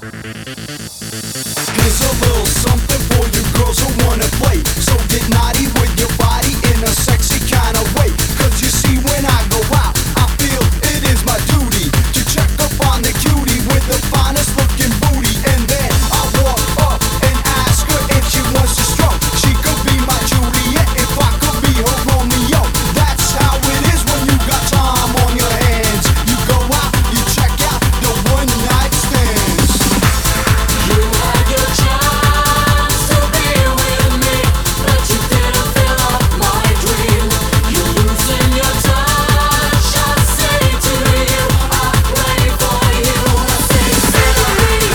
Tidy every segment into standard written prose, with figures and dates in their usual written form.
Here's a little something for you girls who wanna play. So get naughty with your body in a sexy kind of way. Cause you see when I go out, I feel it is my duty to check up on the cutie with the finest looking booty. And then I walk up and ask her if she wants to stroke. She could be my Juliet if I could be her Romeo. That's how it is when you got time on your hands. You go out, you check out the one night stands. You had your chance to be with me, but you didn't fill up my dream. You loosen your touch, I say to you, I pray for you. I say, c'est la vie.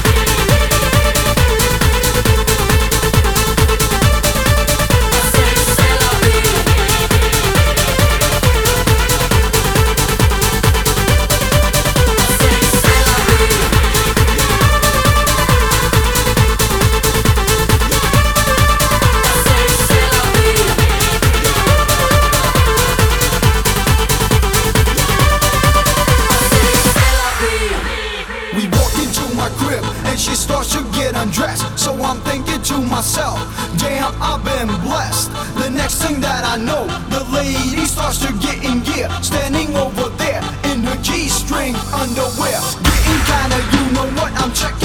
I say, c'est la vie. I say, c'est la vie. We walk into my crib and she starts to get undressed. So I'm thinking to myself, damn, I've been blessed. The next thing that I know, the lady starts to get in gear, standing over there in her G-string underwear, getting kinda, you know what, I'm checking